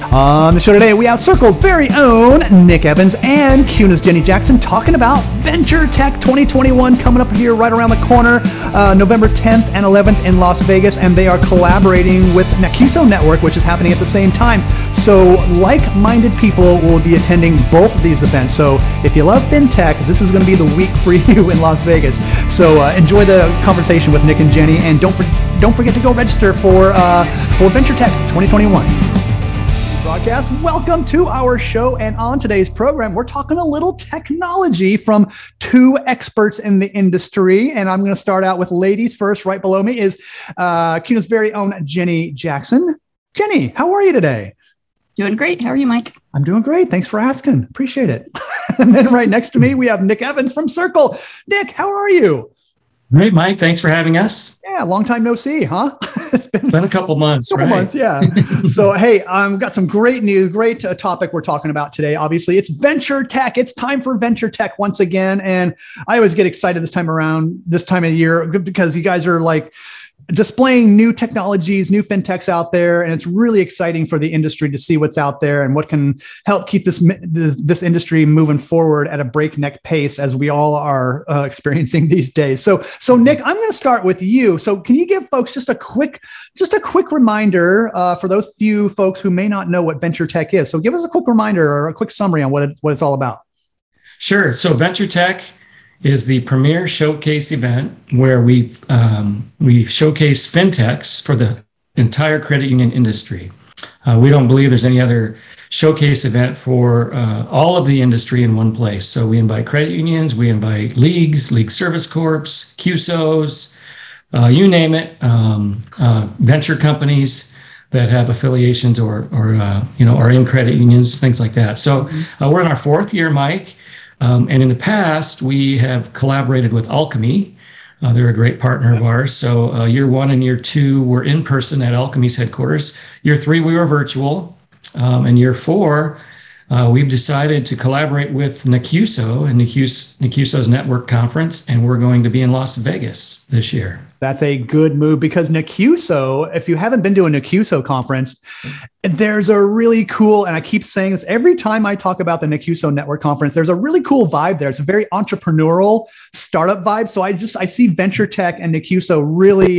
On the show today, we have Circle's very own Nick Evans and CUNA's Jenny Jackson talking about Venture Tech 2021 coming up here right around the corner, November 10th and 11th in Las Vegas, and they are collaborating with NECUSO Network, which is happening at the same time. So like-minded people will be attending both of these events. So if you love FinTech, this is going to be the week for you in Las Vegas. So enjoy the conversation with Nick and Jenny, and don't forget to go register for Venture Tech 2021. Broadcast. Welcome to our show, and on today's program we're talking a little technology from two experts in the industry, and I'm going to start out with ladies first. Right below me is CUNA's very own Jenny Jackson. Jenny, how are you today? Doing great. How are you, Mike? I'm doing great. Thanks for asking. Appreciate it. And then right next to me we have Nick Evans from Circle. Nick, how are you? Great, Mike. Thanks for having us. Yeah, long time no see, huh? It's been a couple months, right? Yeah. So, hey, I've got some great news, great topic we're talking about today. Obviously, it's Venture Tech. It's time for Venture Tech once again. And I always get excited this time of year, because you guys are like displaying new technologies, new fintechs out there, and it's really exciting for the industry to see what's out there and what can help keep this industry moving forward at a breakneck pace, as we all are experiencing these days. So Nick, I'm going to start with you. So can you give folks just a quick reminder for those few folks who may not know what Venture Tech is? So give us a quick reminder or a quick summary on what it's all about. Sure. So Venture Tech is the premier showcase event where we showcase fintechs for the entire credit union industry. We don't believe there's any other showcase event for all of the industry in one place. So we invite credit unions, we invite leagues, league service corps, CUSOs, you name it, venture companies that have affiliations or are in credit unions, things like that. So we're in our fourth year, Mike. And in the past, we have collaborated with Alchemy. They're a great partner of ours. So year one and year two were in person at Alchemy's headquarters. Year three, we were virtual. And year four, we've decided to collaborate with NECUSO and NECUSO's network conference, and we're going to be in Las Vegas this year. That's a good move, because NECUSO, if you haven't been to a NECUSO conference, there's a really cool, and I keep saying this every time I talk about the NECUSO Network Conference, there's a really cool vibe there. It's a very entrepreneurial startup vibe. So I see Venture Tech and NECUSO really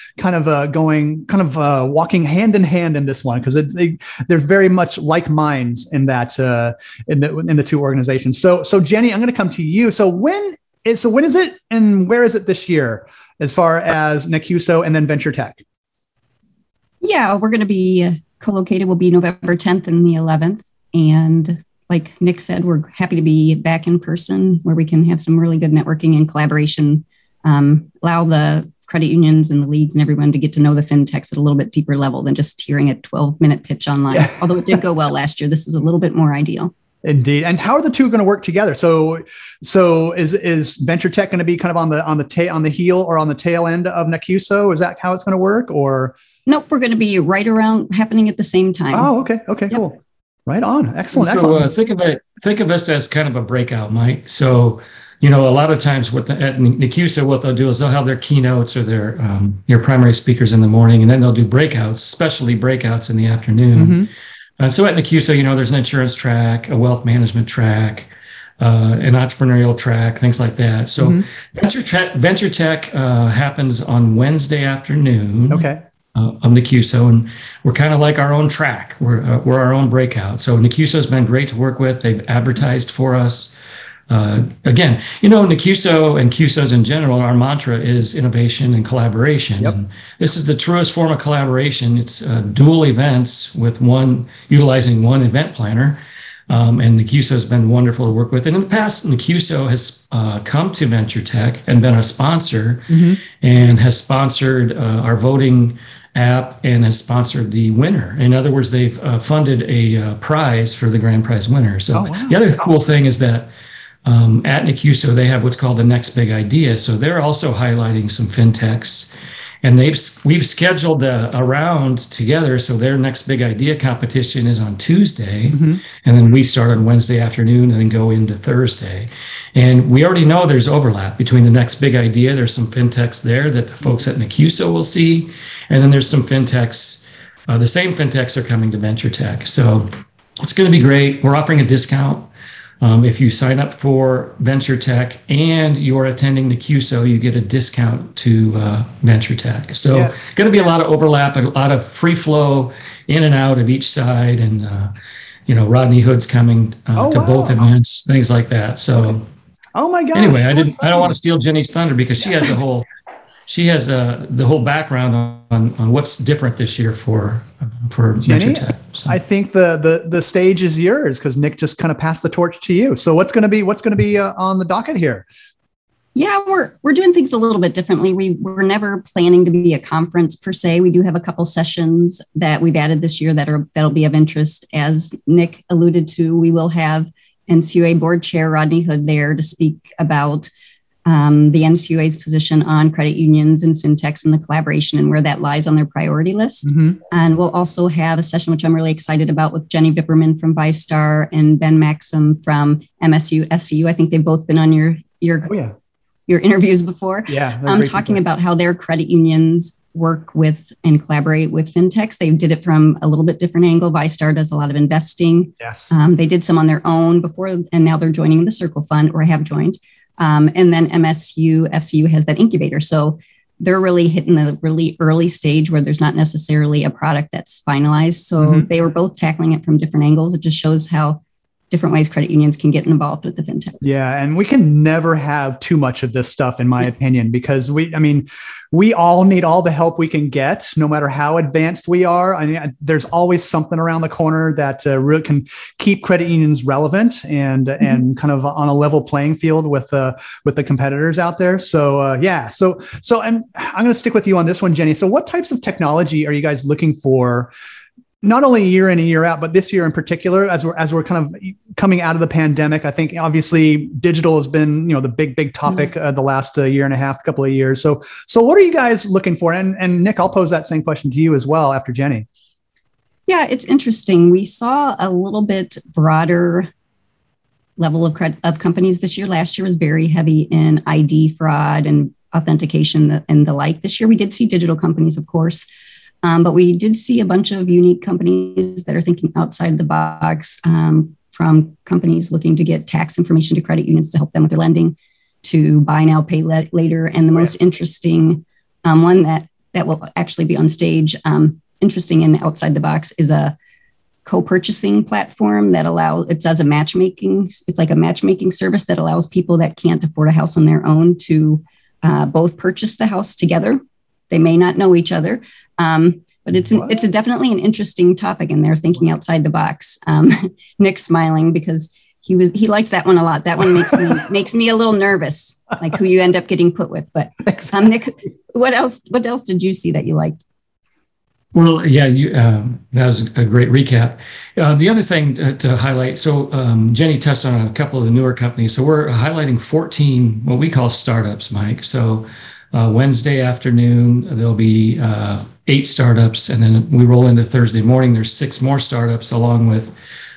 walking hand in hand in this one, because they're very much like minds in that in the two organizations. So Jenny, I'm going to come to you. So when is it and where is it this year, as far as NECUSO and then Venture Tech? Yeah, we're going to be co-located. We'll be November 10th and the 11th. And like Nick said, we're happy to be back in person where we can have some really good networking and collaboration, allow the credit unions and the leagues and everyone to get to know the fintechs at a little bit deeper level than just hearing a 12-minute pitch online. Yeah. Although it did go well last year, this is a little bit more ideal. Indeed. And how are the two going to work together? So is Venture Tech going to be kind of on the heel or on the tail end of NECUSO? Is that how it's going to work? Or nope, we're going to be right around happening at the same time. Oh, okay, yep. Cool. Right on. Excellent. So think of us as kind of a breakout, Mike. So a lot of times at NECUSO, what they'll do is they'll have their keynotes or their your primary speakers in the morning, and then they'll do breakouts, especially breakouts in the afternoon. Mm-hmm. So at NECUSO, there's an insurance track, a wealth management track, an entrepreneurial track, things like that. So Venture Tech happens on Wednesday afternoon of NECUSO, and we're kind of like our own track. We're our own breakout. So NECUSO has been great to work with. They've advertised for us. Again, NECUSO and CUSOs in general, our mantra is innovation and collaboration. Yep. And this is the truest form of collaboration. It's dual events with utilizing one event planner. And NECUSO has been wonderful to work with. And in the past, NECUSO has come to Venture Tech and been a sponsor and has sponsored our voting app and has sponsored the winner. In other words, they've funded a prize for the grand prize winner. So the other cool thing is that at NECUSO, they have what's called the next big idea. So they're also highlighting some fintechs, and we've scheduled a round together. So their next big idea competition is on Tuesday, and then we start on Wednesday afternoon and then go into Thursday. And we already know there's overlap between the next big idea. There's some fintechs there that the folks at NECUSO will see, and then there's some fintechs the same fintechs are coming to Venture Tech. So it's going to be great. We're offering a discount. If you sign up for Venture Tech and you're attending the QSO, you get a discount to Venture Tech. So going to be a lot of overlap, a lot of free flow in and out of each side. And, Rodney Hood's coming to both events, things like that. So, oh my God. Anyway, I don't want to steal Jenny's thunder because she has the whole background on what's different this year for Venture Tech. So. I think the stage is yours because Nick just kind of passed the torch to you. So what's going to be on the docket here? Yeah, we're doing things a little bit differently. We're never planning to be a conference per se. We do have a couple sessions that we've added this year that'll be of interest. As Nick alluded to, we will have NCUA Board Chair Rodney Hood there to speak about the NCUA's position on credit unions and fintechs and the collaboration and where that lies on their priority list. Mm-hmm. And we'll also have a session, which I'm really excited about, with Jenny Vipperman from ViStar and Ben Maxim from MSU FCU. I think they've both been on your interviews before. Yeah, talking about how their credit unions work with and collaborate with fintechs. They did it from a little bit different angle. ViStar does a lot of investing. Yes. They did some on their own before, and now they're joining the Circle Fund, or have joined. And then MSU FCU has that incubator. So they're really hitting a really early stage where there's not necessarily a product that's finalized. So they were both tackling it from different angles. It just shows how different ways credit unions can get involved with the fintechs. Yeah. And we can never have too much of this stuff, in my opinion, because we all need all the help we can get, no matter how advanced we are. I mean, there's always something around the corner that really can keep credit unions relevant and kind of on a level playing field with the competitors out there. So So I'm going to stick with you on this one, Jenny. So what types of technology are you guys looking for? Not only year in and year out, but this year in particular, as we're kind of coming out of the pandemic. I think obviously digital has been, the big topic the last year and a half, couple of years. So what are you guys looking for? And Nick, I'll pose that same question to you as well after Jenny. Yeah, it's interesting. We saw a little bit broader level of companies this year. Last year was very heavy in ID fraud and authentication and the like. This year we did see digital companies, of course. But we did see a bunch of unique companies that are thinking outside the box, from companies looking to get tax information to credit unions to help them with their lending, to buy now, pay later. And the most interesting one that will actually be on stage, interesting and outside the box, is a co-purchasing platform that it's like a matchmaking service that allows people that can't afford a house on their own to both purchase the house together. They may not know each other, but it's definitely an interesting topic, and they're thinking outside the box. Nick's smiling because he likes that one a lot. That one makes me a little nervous, like who you end up getting put with. But Nick, what else did you see that you liked? Well, yeah, that was a great recap. The other thing to highlight, so Jenny touched on a couple of the newer companies. So we're highlighting 14 what we call startups, Mike. So Wednesday afternoon, there'll be 8 startups. And then we roll into Thursday morning. There's 6 more startups, along with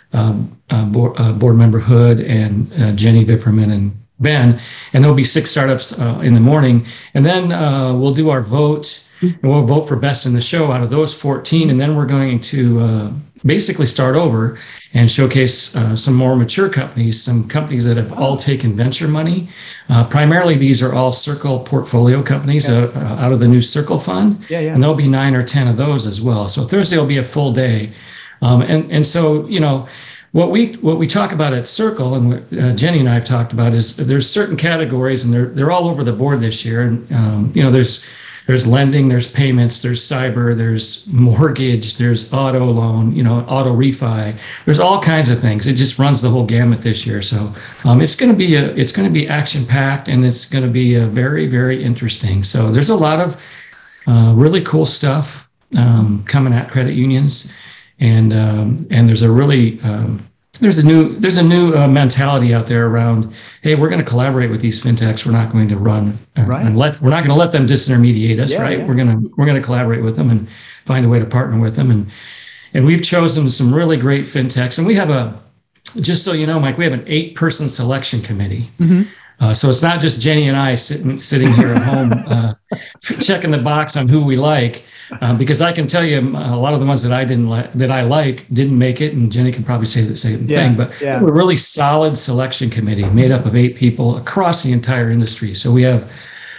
board member Hood and Jenny Vipperman and Ben. And there'll be 6 startups in the morning. And then we'll do our vote. And we'll vote for best in the show out of those 14. And then we're going to basically start over and showcase some more mature companies, some companies that have all taken venture money. Primarily, these are all Circle portfolio companies out of the new Circle Fund. And there'll be 9 or 10 of those as well. So Thursday will be a full day. And so, what we talk about at Circle, and what Jenny and I have talked about, is there's certain categories, and they're all over the board this year. And, there's lending, there's payments, there's cyber, there's mortgage, there's auto loan, auto refi. There's all kinds of things. It just runs the whole gamut this year. So it's going to be action packed, and it's going to be very, very interesting. So there's a lot of really cool stuff coming at credit unions, and there's a really there's a new mentality out there around, hey, we're going to collaborate with these fintechs. We're not going to run and we're not going to let them disintermediate us, right? Yeah. We're going to collaborate with them and find a way to partner with them. And we've chosen some really great fintechs. And we have just so you know, Mike, we have an 8-person selection committee. Mm-hmm. So it's not just Jenny and I sitting here at home checking the box on who we like. because I can tell you a lot of the ones that I didn't make it, and Jenny can probably say the same thing. But we're a really solid selection committee made up of 8 people across the entire industry. So we have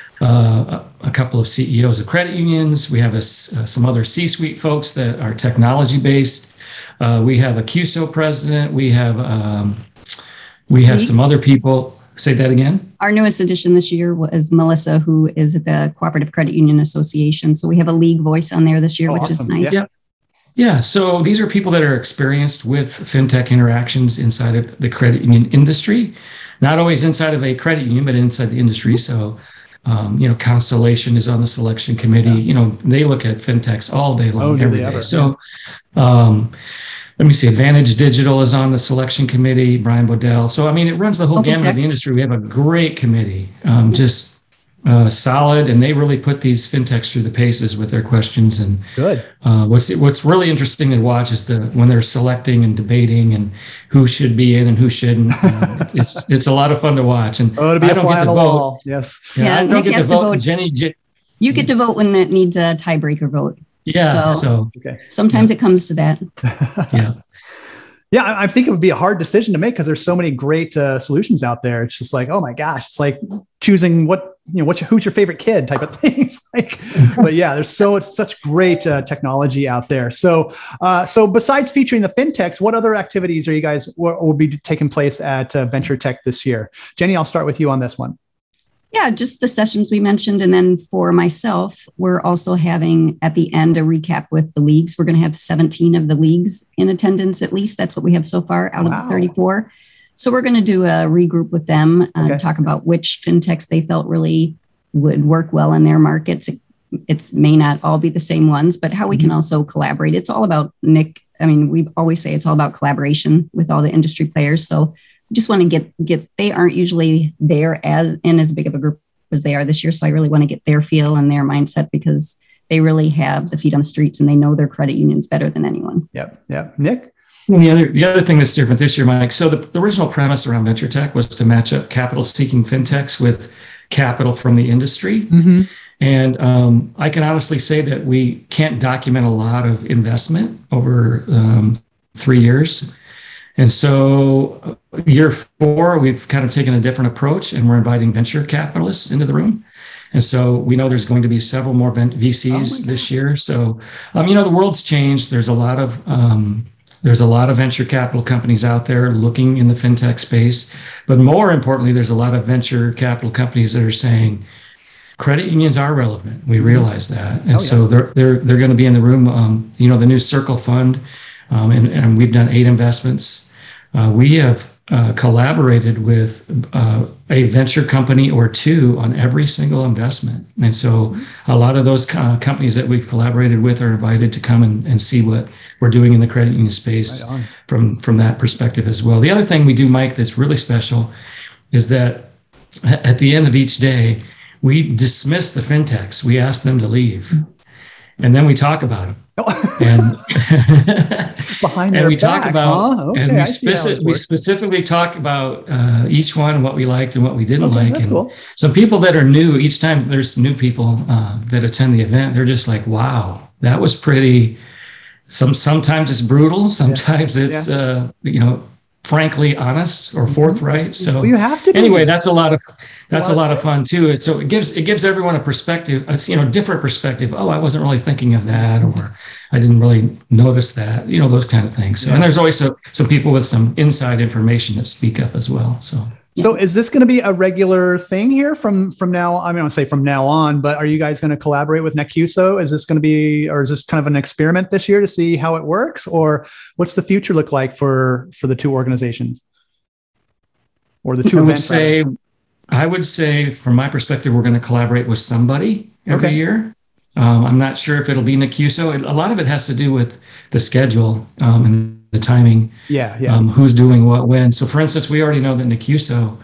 a couple of CEOs of credit unions. We have some other C-suite folks that are technology based. We have a CUSO president. We have some other people. Say that again. Our newest addition this year was Melissa, who is at the Cooperative Credit Union Association. So we have a league voice on there this year, which is nice. Yeah. So these are people that are experienced with fintech interactions inside of the credit union industry, not always inside of a credit union, but inside the industry. So, Constellation is on the selection committee. They look at fintechs all day long, every day. So, let me see. Advantage Digital is on the selection committee. Brian Bodell. So, it runs the whole gamut of the industry. We have a great committee, solid, and they really put these fintechs through the paces with their questions. And good. What's really interesting to watch is when they're selecting and debating and who should be in and who shouldn't. It's a lot of fun to watch. And to be a fly on the wall. Yes. Yeah, I don't get to vote. Jenny, you get to vote when it needs a tiebreaker vote. Yeah. So sometimes it comes to that. Yeah. Yeah, I think it would be a hard decision to make because there's so many great solutions out there. It's just like, oh my gosh, it's like choosing who's your favorite kid type of thing. But yeah, there's such great technology out there. So besides featuring the fintechs, what other activities are you guys will be taking place at Venture Tech this year? Jenny, I'll start with you on this one. Yeah, just the sessions we mentioned. And then for myself, we're also having at the end a recap with the leagues. We're going to have 17 of the leagues in attendance, at least. That's what we have so far out of the 34. So we're going to do a regroup with them, talk about which fintechs they felt really would work well in their markets. It may not all be the same ones, but how we can also collaborate. It's all about, Nick. We always say it's all about collaboration with all the industry players. So just want to get they aren't usually there as big of a group as they are this year. So I really want to get their feel and their mindset because they really have the feet on the streets and they know their credit unions better than anyone. Yep. Nick? The other thing that's different this year, Mike, so the original premise around Venture Tech was to match up capital-seeking fintechs with capital from the industry. Mm-hmm. And I can honestly say that we can't document a lot of investment over 3 years. And so year 4, we've kind of taken a different approach and we're inviting venture capitalists into the room. And so we know there's going to be several more VCs this year. So, the world's changed. There's a lot of venture capital companies out there looking in the fintech space. But more importantly, there's a lot of venture capital companies that are saying credit unions are relevant. We realize that. And so they're going to be in the room. The new Circle Fund. And we've done 8 investments. We have collaborated with a venture company or 2 on every single investment. And so a lot of those companies that we've collaborated with are invited to come and see what we're doing in the credit union space from that perspective as well. The other thing we do, Mike, that's really special is that at the end of each day, we dismiss the fintechs. We ask them to leave. And then we talk about them. And behind their we back, talk about and we specifically talk about each one, what we liked and what we didn't like. That's cool. Some people that are new, each time there's new people that attend the event, they're just like, wow, that was pretty. Sometimes it's brutal. Sometimes it's frankly honest or forthright. So you have to be. Anyway, that's a lot of fun too. So it gives everyone a perspective, different perspective. Oh, I wasn't really thinking of that, or I didn't really notice that, those kind of things. And there's always some people with some inside information that speak up as well. So is this going to be a regular thing here from now? I don't say from now on, but are you guys going to collaborate with NECUSO? Is this going to be, or is this kind of an experiment this year to see how it works? Or what's the future look like for the 2 organizations or the 2 events? I would say from my perspective, we're going to collaborate with somebody every year. I'm not sure if it'll be NECUSO. A lot of it has to do with the schedule and the timing. Who's doing what when. So for instance, we already know that NECUSO,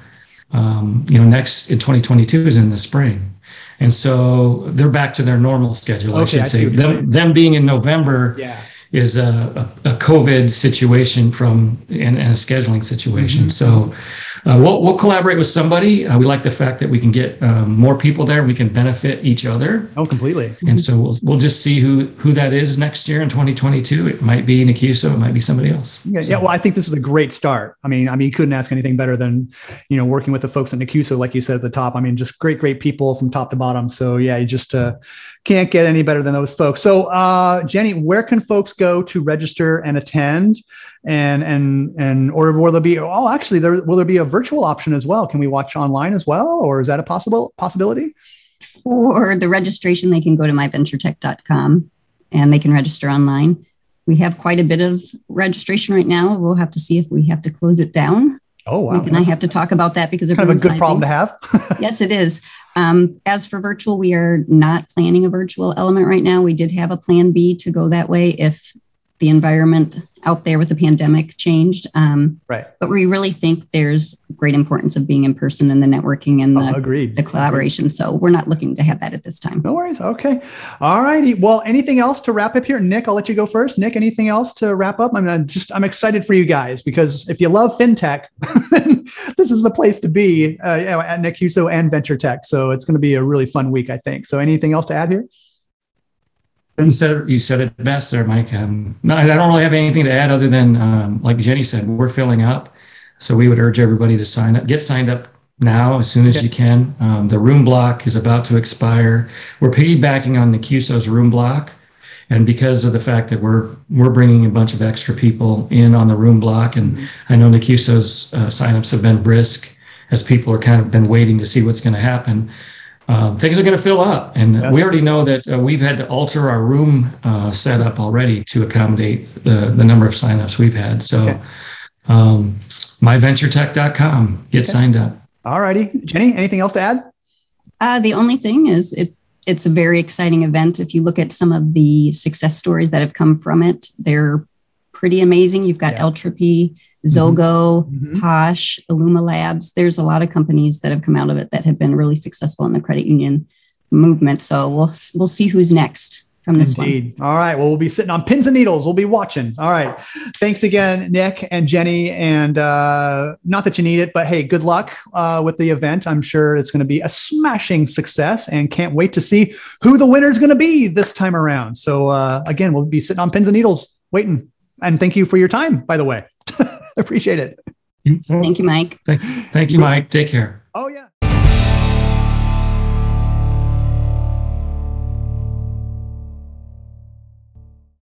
next in 2022 is in the spring. And so they're back to their normal schedule, I should say. Them being in November is a COVID situation and a scheduling situation. Mm-hmm. we'll collaborate with somebody. We like the fact that we can get more people there and we can benefit each other. Oh, completely. And so we'll just see who that is next year in 2022. It might be NACUSO, it might be somebody else. Yeah, well, I think this is a great start. I mean, you couldn't ask anything better than, working with the folks at NACUSO, like you said at the top. I mean, just great people from top to bottom. So yeah, you just can't get any better than those folks. So Jenny, where can folks go to register and attend? Or will there be, will there be a virtual option as well? Can we watch online as well? Or is that a possibility? For the registration, they can go to myventuretech.com and they can register online. We have quite a bit of registration right now. We'll have to see if we have to close it down. Oh, wow. Mike and I have to talk about that because kind of a good problem to have. Yes, it is. As for virtual, we are not planning a virtual element right now. We did have a plan B to go that way if the environment out there with the pandemic changed. Right. But we really think there's great importance of being in person and the networking and the collaboration. So we're not looking to have that at this time. No worries. Okay. All righty. Well, anything else to wrap up here? Nick, I'll let you go first. Nick, anything else to wrap up? I'm excited for you guys because if you love FinTech, this is the place to be at NACUSO and Venture Tech. So it's going to be a really fun week, I think. So anything else to add here? You said it best there, Mike. No, I don't really have anything to add other than, like Jenny said, we're filling up. So we would urge everybody to sign up, get signed up now as soon as you can. The room block is about to expire. We're piggybacking on NACUSO's room block. And because of the fact that we're bringing a bunch of extra people in on the room block, and I know NACUSO's signups have been brisk as people are kind of been waiting to see what's going to happen. Things are going to fill up. And we already know that we've had to alter our room setup already to accommodate the number of signups we've had. So myventuretech.com, get signed up. All righty. Jenny, anything else to add? The only thing is it's a very exciting event. If you look at some of the success stories that have come from it, they're pretty amazing. You've got Eltropy, Zogo, Posh, Illuma Labs. There's a lot of companies that have come out of it that have been really successful in the credit union movement. So we'll see who's next from this one. All right. Well, we'll be sitting on pins and needles. We'll be watching. All right. Thanks again, Nick and Jenny. And not that you need it, but hey, good luck with the event. I'm sure it's going to be a smashing success and can't wait to see who the winner is going to be this time around. So again, we'll be sitting on pins and needles waiting. And thank you for your time, by the way. Appreciate it. Thank you, Mike. Thank you, Mike. Take care.